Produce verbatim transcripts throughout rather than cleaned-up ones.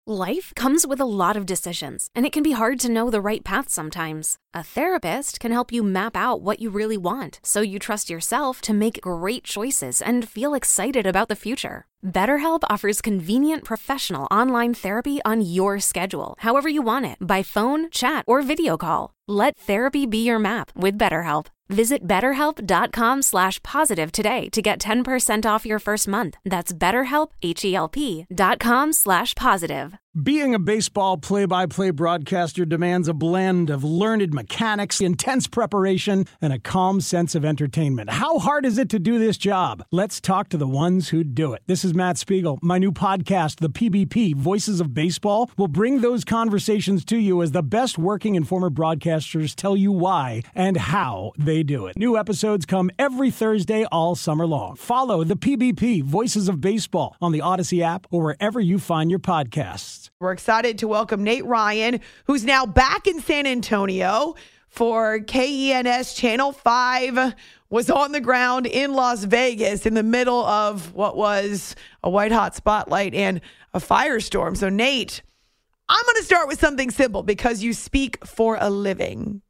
Life comes with a lot of decisions, and it can be hard to know the right path sometimes. A therapist can help you map out what you really want, so you trust yourself to make great choices and feel excited about the future. BetterHelp offers convenient professional online therapy on your schedule, however you want it, by phone, chat, or video call. Let therapy be your map with BetterHelp. Visit betterhelp.com slash positive today to get ten percent off your first month. That's betterhelp, H-E-L-P dot com slash positive. Being a baseball play-by-play broadcaster demands a blend of learned mechanics, intense preparation, and a calm sense of entertainment. How hard is it to do this job? Let's talk to the ones who do it. This is Matt Spiegel. My new podcast, The P B P, Voices of Baseball, will bring those conversations to you as the best working and former broadcasters tell you why and how they do it. New episodes come every Thursday all summer long. Follow The P B P, Voices of Baseball, on the Odyssey app or wherever you find your podcasts. We're excited to welcome Nate Ryan, who's now back in San Antonio for K E N S Channel five, was on the ground in Las Vegas in the middle of what was a white-hot spotlight and a firestorm. So, Nate, I'm going to start with something simple because you speak for a living.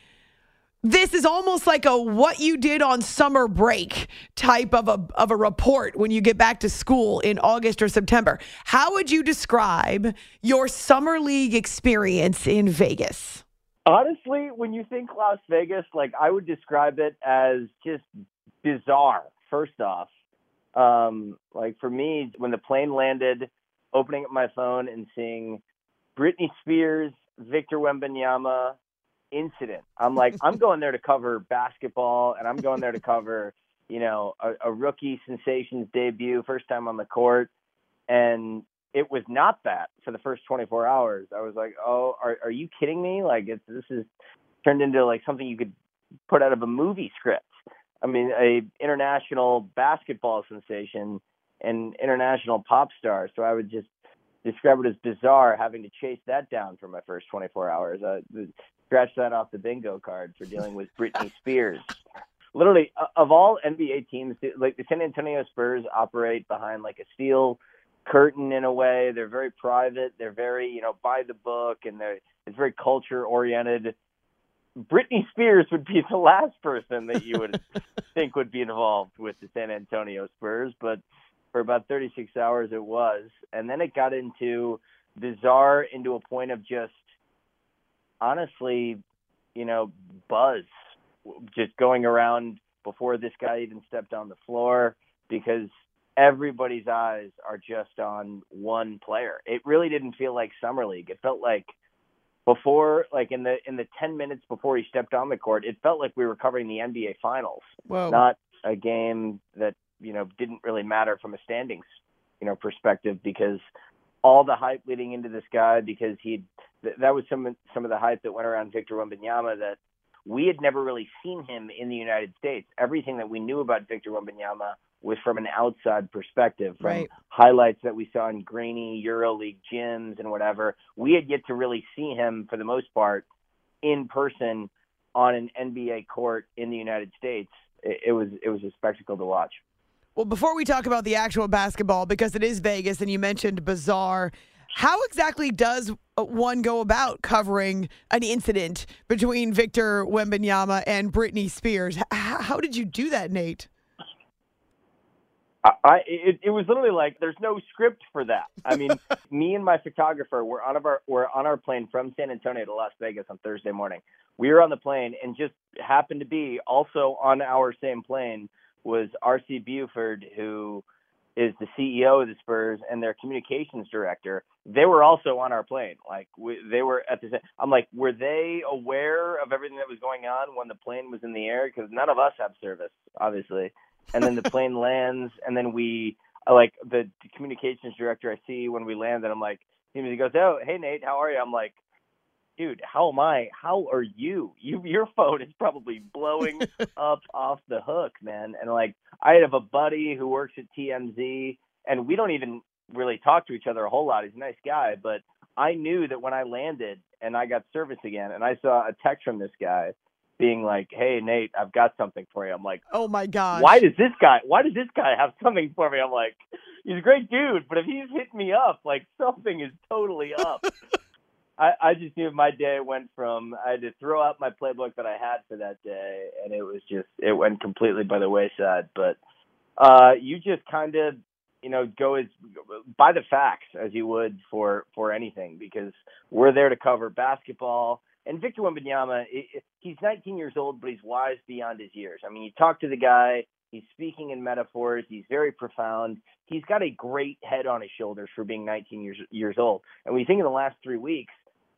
This is almost like a what you did on summer break type of a of a report when you get back to school in August or September. How would you describe your summer league experience in Vegas? Honestly, when you think Las Vegas, like I would describe it as just bizarre. First off, um, like for me, when the plane landed, opening up my phone and seeing Britney Spears, Victor Wembanyama incident. I'm like, I'm going there to cover basketball, and I'm going there to cover, you know, a, a rookie sensation's debut, first time on the court. And it was not that for the first twenty-four hours. I was like, oh, are, are you kidding me? Like, it's, this is turned into like something you could put out of a movie script. I mean, a international basketball sensation and international pop star. So I would just describe it as bizarre having to chase that down for my first twenty-four hours. Uh, scratch that off the bingo card for dealing with Britney Spears. Literally, uh, of all N B A teams, like the San Antonio Spurs operate behind like a steel curtain in a way. They're very private. They're very, you know, by the book, and they're it's very culture oriented. Britney Spears would be the last person that you would think would be involved with the San Antonio Spurs, but for about thirty-six hours it was. And then it got into bizarre, into a point of just, honestly, you know, buzz, just going around before this guy even stepped on the floor, because everybody's eyes are just on one player. It really didn't feel like Summer League. It felt like before, like in the in the ten minutes before he stepped on the court, it felt like we were covering the N B A Finals, Whoa. Not a game that, you know, didn't really matter from a standings, you know, perspective, because all the hype leading into this guy, because he that was some some of the hype that went around Victor Wembanyama, that we had never really seen him in the United States. Everything that we knew about Victor Wembanyama was from an outside perspective, from right. highlights that we saw in grainy EuroLeague gyms and whatever. We had yet to really see him, for the most part, in person on an N B A court in the United States. It, it was it was a spectacle to watch. Well, before we talk about the actual basketball, because it is Vegas and you mentioned bizarre, how exactly does one go about covering an incident between Victor Wembanyama and Britney Spears? H- how did you do that, Nate? I, it, it was literally like, there's no script for that. I mean, me and my photographer were on our were on our plane from San Antonio to Las Vegas on Thursday morning. We were on the plane, and just happened to be also on our same plane was R C Buford, who is the C E O of the Spurs and their communications director. They were also on our plane. Like we, they were at the same. I'm like, were they aware of everything that was going on when the plane was in the air? Because none of us have service, obviously. And then the plane lands, and then we, like, the communications director I see when we land, and I'm like, he goes, oh, hey, Nate, how are you? I'm like, dude, how am I? How are you? You your phone is probably blowing up off the hook, man. And, like, I have a buddy who works at T M Z, and we don't even really talk to each other a whole lot. He's a nice guy, but I knew that when I landed and I got service again, and I saw a text from this guy being like, hey, Nate, I've got something for you. I'm like, oh, my gosh. Why does this guy, why does this guy have something for me? I'm like, he's a great dude, but if he's hitting me up, like something is totally up. I, I just knew my day went from, I had to throw out my playbook that I had for that day, and it was just, it went completely by the wayside. But uh, you just kind of, you know, go as by the facts as you would for, for anything, because we're there to cover basketball. And Victor Wembanyama, he's nineteen years old, but he's wise beyond his years. I mean, you talk to the guy, he's speaking in metaphors, he's very profound. He's got a great head on his shoulders for being nineteen years, years old. And when you think of the last three weeks,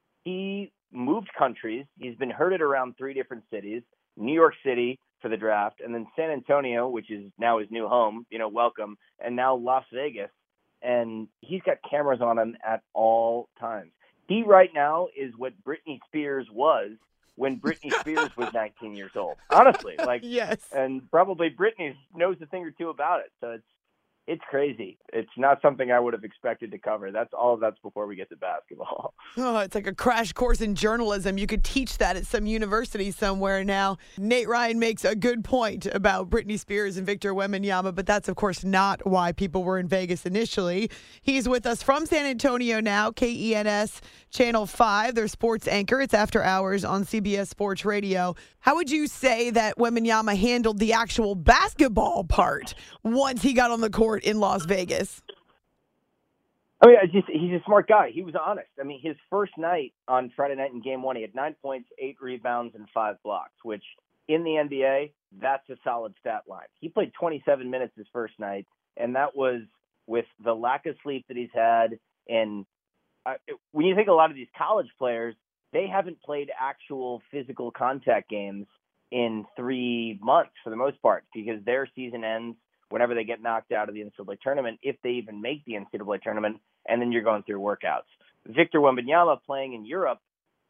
he moved countries. He's been herded around three different cities, New York City for the draft, and then San Antonio, which is now his new home, you know, welcome, and now Las Vegas. And he's got cameras on him at all times. He right now is what Britney Spears was when Britney Spears was nineteen years old. Honestly, like, yes. And probably Britney knows a thing or two about it. So it's, It's crazy. It's not something I would have expected to cover. That's all of that's before we get to basketball. Oh, it's like a crash course in journalism. You could teach that at some university somewhere now. Nate Ryan makes a good point about Britney Spears and Victor Wembanyama, but that's, of course, not why people were in Vegas initially. He's with us from San Antonio now, K E N S Channel five, their sports anchor. It's After Hours on C B S Sports Radio. How would you say that Wembanyama handled the actual basketball part once he got on the court in Las Vegas? I mean, I just, he's a smart guy. He was honest. I mean, his first night on Friday night in game one, he had nine points, eight rebounds, and five blocks, which in the N B A, that's a solid stat line. He played twenty-seven minutes his first night, and that was with the lack of sleep that he's had. And uh, when you think a lot of these college players, they haven't played actual physical contact games in three months for the most part, because their season ends whenever they get knocked out of the N C double A tournament, if they even make the N C double A tournament, and then you're going through workouts. Victor Wembanyama playing in Europe,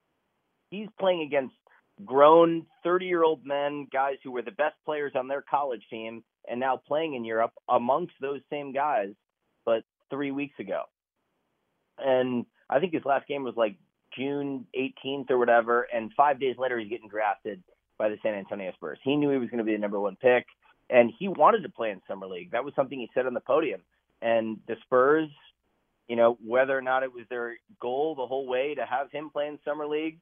he's playing against grown thirty-year-old men, guys who were the best players on their college team, and now playing in Europe amongst those same guys, but three weeks ago. And I think his last game was like June eighteenth or whatever, and five days later he's getting drafted by the San Antonio Spurs. He knew he was going to be the number one pick, and he wanted to play in Summer League. That was something he said on the podium. And the Spurs, you know, whether or not it was their goal the whole way to have him play in Summer League,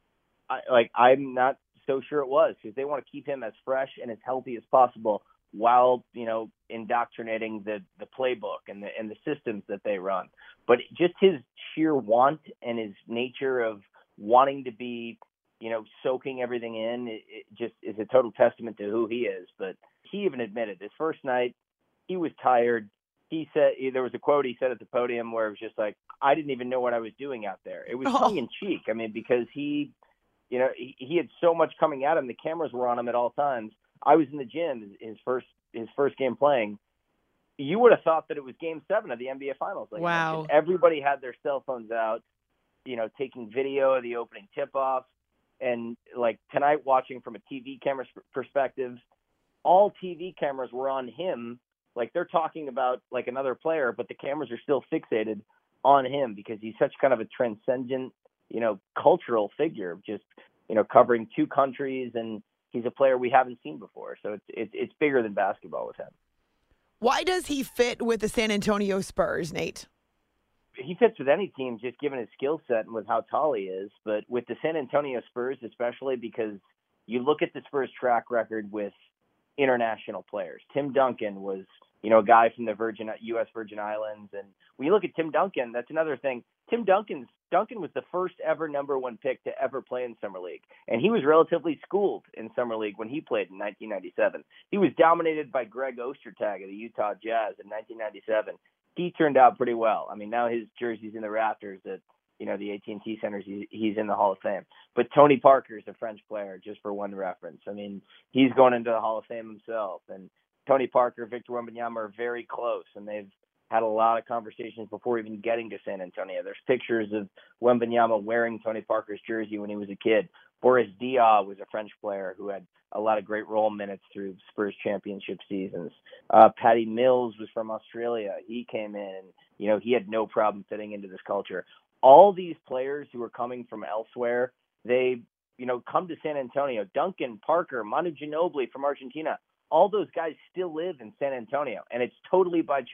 I, like I'm not so sure it was, because they want to keep him as fresh and as healthy as possible while, you know, indoctrinating the, the playbook and the and the systems that they run. But just his sheer want and his nature of wanting to be, you know, soaking everything in, it, it just is a total testament to who he is. But he even admitted his first night, he was tired. He said, there was a quote he said at the podium where it was just like, I didn't even know what I was doing out there. It was tongue in cheek. I mean, because he, you know, he, he had so much coming at him. The cameras were on him at all times. I was in the gym his first his first game playing. You would have thought that it was game seven of the N B A Finals. Like wow. Everybody had their cell phones out, you know, taking video of the opening tip-off. And like tonight, watching from a T V camera perspective, all T V cameras were on him. Like they're talking about like another player, but the cameras are still fixated on him because he's such kind of a transcendent, you know, cultural figure, just, you know, covering two countries, and he's a player we haven't seen before. So it's it's, it's bigger than basketball with him. Why does he fit with the San Antonio Spurs, Nate? He fits with any team, just given his skill set and with how tall he is. But with the San Antonio Spurs, especially because you look at the Spurs' track record with international players. Tim Duncan was, you know, a guy from the Virgin U S Virgin Islands. And when you look at Tim Duncan, that's another thing. Tim Duncan's Duncan was the first ever number one pick to ever play in Summer League. And he was relatively schooled in Summer League when he played in nineteen ninety-seven. He was dominated by Greg Ostertag of the Utah Jazz in nineteen ninety-seven. He turned out pretty well. I mean, now his jersey's in the rafters at, you know, the A T and T Centers. He's, he's in the Hall of Fame. But Tony Parker is a French player, just for one reference. I mean, he's going into the Hall of Fame himself. And Tony Parker, Victor Wembanyama are very close, and they've had a lot of conversations before even getting to San Antonio. There's pictures of Wembanyama wearing Tony Parker's jersey when he was a kid. Boris Diaw was a French player who had a lot of great role minutes through Spurs championship seasons. Uh, Patty Mills was from Australia. He came in, and, you know, he had no problem fitting into this culture. All these players who are coming from elsewhere, they, you know, come to San Antonio. Duncan, Parker, Manu Ginobili from Argentina, all those guys still live in San Antonio, and it's totally by choice.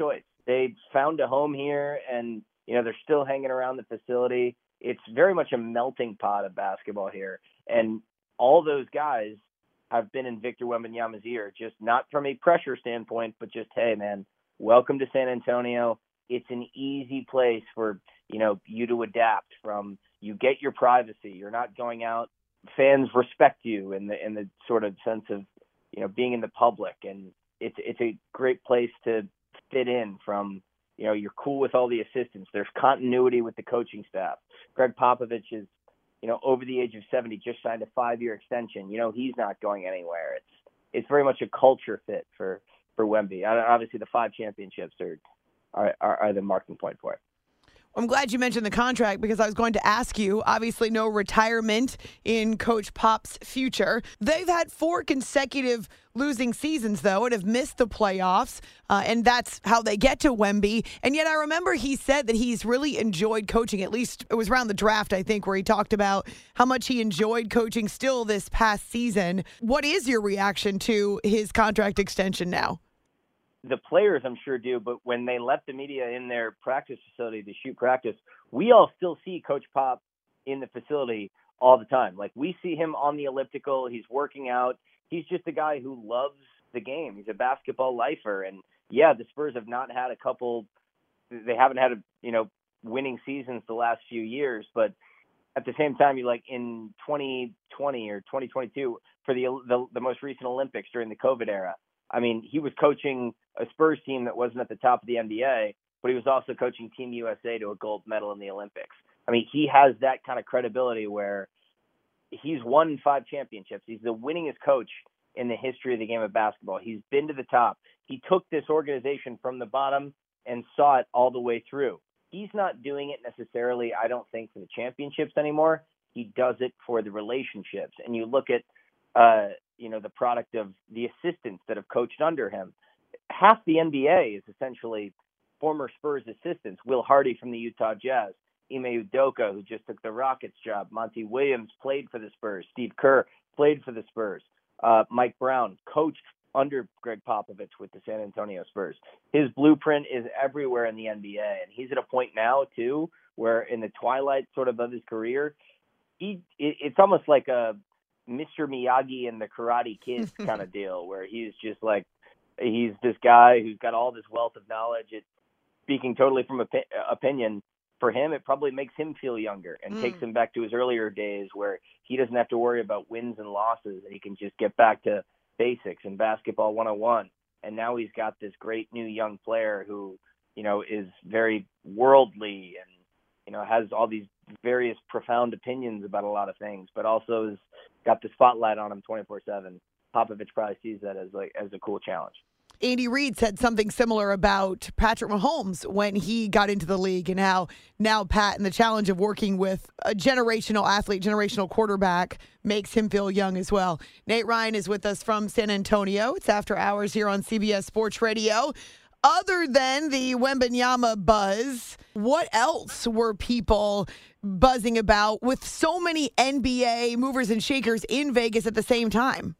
they found a home here, and, you know, they're still hanging around the facility. It's very much a melting pot of basketball here. And all those guys have been in Victor Wembanyama's ear, just not from a pressure standpoint, but just, hey, man, welcome to San Antonio. It's an easy place for, you know, you to adapt from. You get your privacy. You're not going out. Fans respect you in the in the sort of sense of, you know, being in the public. And it's it's a great place to fit in from, you know, you're cool with all the assistants. There's continuity with the coaching staff. Greg Popovich is, you know, over the age of seventy, just signed a five-year extension. You know, he's not going anywhere. It's it's very much a culture fit for, for Wemby. Obviously, the five championships are, are, are, are the marking point for it. I'm glad you mentioned the contract because I was going to ask you, obviously no retirement in Coach Pop's future. They've had four consecutive losing seasons, though, and have missed the playoffs, uh, and that's how they get to Wemby. And yet I remember he said that he's really enjoyed coaching, at least it was around the draft, I think, where he talked about how much he enjoyed coaching still this past season. What is your reaction to his contract extension now? The players, I'm sure, do, but when they let the media in their practice facility to shoot practice, we all still see Coach Pop in the facility all the time. Like, we see him on the elliptical. He's working out. He's just a guy who loves the game. He's a basketball lifer. And, yeah, the Spurs have not had a couple – they haven't had, a, you know, winning seasons the last few years. But at the same time, you like in twenty twenty or twenty twenty-two for the the, the most recent Olympics during the COVID era, I mean, he was coaching a Spurs team that wasn't at the top of the N B A, but he was also coaching Team U S A to a gold medal in the Olympics. I mean, he has that kind of credibility where he's won five championships. He's the winningest coach in the history of the game of basketball. He's been to the top. He took this organization from the bottom and saw it all the way through. He's not doing it necessarily, I don't think, for the championships anymore. He does it for the relationships. And you look at, uh, you know, the product of the assistants that have coached under him. Half the N B A is essentially former Spurs assistants. Will Hardy from the Utah Jazz, Ime Udoka, who just took the Rockets job, Monty Williams played for the Spurs, Steve Kerr played for the Spurs, uh, Mike Brown coached under Greg Popovich with the San Antonio Spurs. His blueprint is everywhere in the N B A, and he's at a point now, too, where in the twilight sort of of his career, he it, it's almost like a Mister Miyagi and the Karate Kid kind of deal, where he's just like, he's this guy who's got all this wealth of knowledge. It's speaking totally from opi- opinion. For him, it probably makes him feel younger and mm. takes him back to his earlier days where he doesn't have to worry about wins and losses. And he can just get back to basics and basketball one oh one. And now he's got this great new young player who, you know, is very worldly and, you know, has all these various profound opinions about a lot of things, but also has got the spotlight on him twenty-four seven. Popovich probably sees that as like as a cool challenge. Andy Reid said something similar about Patrick Mahomes when he got into the league and how now Pat and the challenge of working with a generational athlete, generational quarterback makes him feel young as well. Nate Ryan is with us from San Antonio. It's After Hours here on C B S Sports Radio. Other than the Wembanyama buzz, what else were people buzzing about with so many N B A movers and shakers in Vegas at the same time?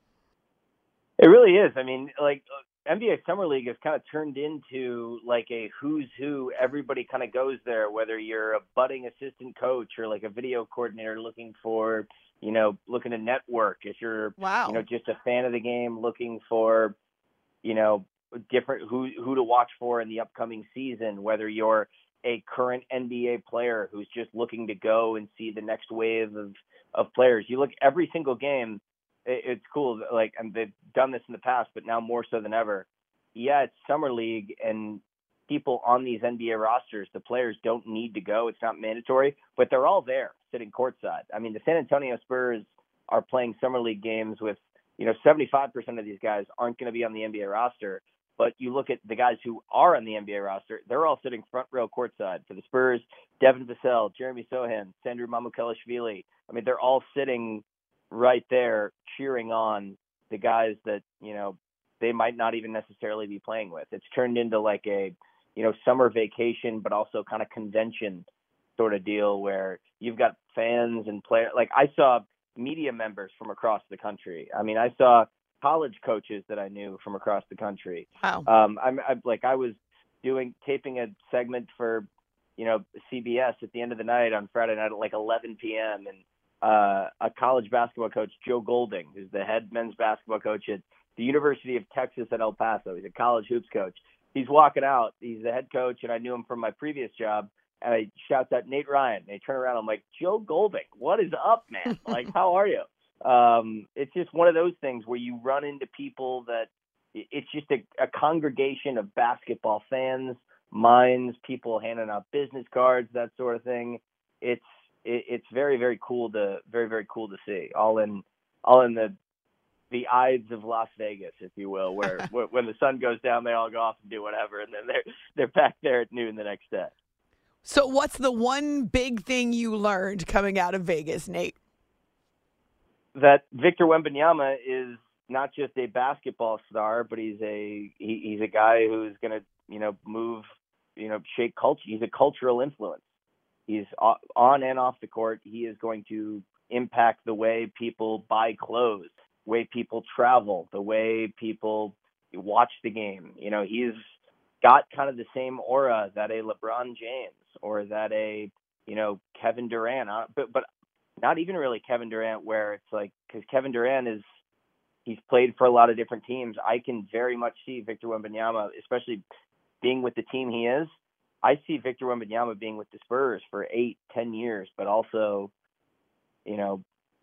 It really is. I mean, like, N B A Summer League has kind of turned into like a who's who. Everybody kind of goes there, whether you're a budding assistant coach or like a video coordinator looking for, you know, looking to network. If you're, wow. you know, just a fan of the game looking for, you know, different who who to watch for in the upcoming season, whether you're a current N B A player who's just looking to go and see the next wave of, of players. You look every single game. It's cool. Like, and they've done this in the past, but now more so than ever. Yeah, it's Summer League, and people on these N B A rosters, the players don't need to go. It's not mandatory, but they're all there sitting courtside. I mean, the San Antonio Spurs are playing Summer League games with, you know, seventy-five percent of these guys aren't going to be on the N B A roster. But you look at the guys who are on the N B A roster, they're all sitting front row courtside. For the Spurs, Devin Vassell, Jeremy Sohan, Sandro Mamukelashvili. I mean, they're all sitting right there cheering on the guys that, you know, they might not even necessarily be playing with. It's turned into like a, you know, summer vacation, but also kind of convention sort of deal where you've got fans and players. Like, I saw media members from across the country. I mean, I saw college coaches that I knew from across the country. Wow. Um, I'm, I'm like, I was doing taping a segment for, you know, C B S at the end of the night on Friday night at like eleven p.m. and uh, a college basketball coach, Joe Golding, who's the head men's basketball coach at the University of Texas at El Paso. He's a college hoops coach. He's walking out. He's the head coach, and I knew him from my previous job. And I shout out, Nate Ryan. And I turn around. I'm like, Joe Golding, what is up, man? Like, how are you? Um, it's just one of those things where you run into people that it's just a, a congregation of basketball fans, minds, people handing out business cards, that sort of thing. It's it, it's very, very cool to very, very cool to see. All in all in the the Ides of Las Vegas, if you will, where, where when the sun goes down, they all go off and do whatever, and then they're they're back there at noon the next day. So what's the one big thing you learned coming out of Vegas, Nate? That Victor Wembanyama is not just a basketball star, but he's a he, he's a guy who's going to, you know, move, you know, shape culture. He's a cultural influence. He's on and off the court. He is going to impact the way people buy clothes, the way people travel, the way people watch the game. You know, he's got kind of the same aura that a LeBron James or that a, you know, Kevin Durant, but but not even really Kevin Durant, where it's like, because Kevin Durant is, he's played for a lot of different teams. I can very much see Victor Wembanyama, especially being with the team he is. I see Victor Wembanyama being with the Spurs for eight, ten years, but also, you know,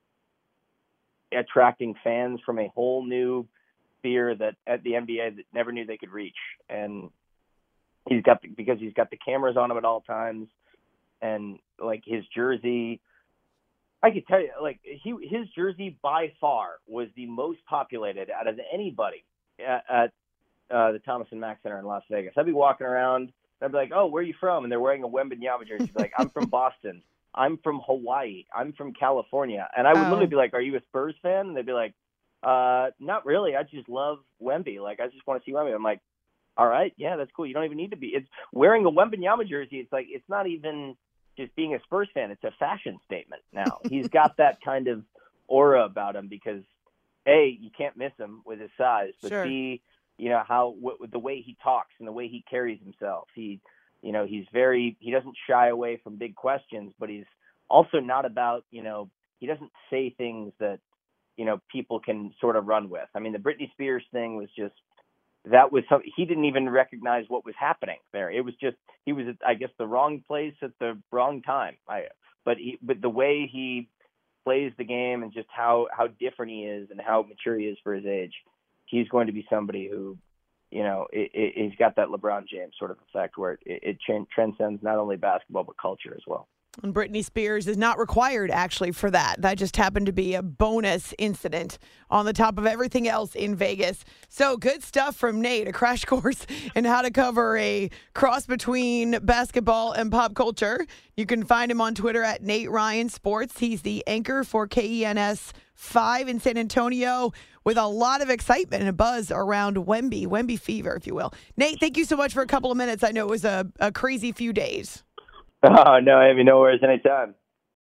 attracting fans from a whole new sphere that at the N B A that never knew they could reach. And he's got, because he's got the cameras on him at all times, and like his jersey, I could tell you, like he, his jersey by far was the most populated out of anybody at, at uh, the Thomas and Mack Center in Las Vegas. I'd be walking around, and I'd be like, "Oh, where are you from?" And they're wearing a Wembanyama jersey. Like, "I'm from Boston. I'm from Hawaii. I'm from California." And I would oh. literally be like, "Are you a Spurs fan?" And they'd be like, "Uh, not really. I just love Wemby. Like, I just want to see Wemby." I'm like, "All right, yeah, that's cool. You don't even need to be." It's wearing a Wembanyama jersey. It's like, it's not even just being a Spurs fan. It's a fashion statement now. He's got that kind of aura about him because, A, you can't miss him with his size, but sure. B, you know, how w- the way he talks and the way he carries himself. He, you know, he's very, he doesn't shy away from big questions, but he's also not about, you know, he doesn't say things that, you know, people can sort of run with. I mean, the Britney Spears thing was just, that was something, he didn't even recognize what was happening there. It was just, he was, at, I guess, the wrong place at the wrong time. I, but he, but the way he plays the game and just how, how different he is and how mature he is for his age, he's going to be somebody who, you know, it, it, he's got that LeBron James sort of effect where it, it, it transcends not only basketball, but culture as well. And Britney Spears is not required, actually, for that. That just happened to be a bonus incident on the top of everything else in Vegas. So good stuff from Nate, a crash course in how to cover a cross between basketball and pop culture. You can find him on Twitter at Nate Ryan Sports. He's the anchor for K E N S five in San Antonio with a lot of excitement and a buzz around Wemby, Wemby fever, if you will. Nate, thank you so much for a couple of minutes. I know it was a, a crazy few days. Oh, no, I mean, no worries anytime.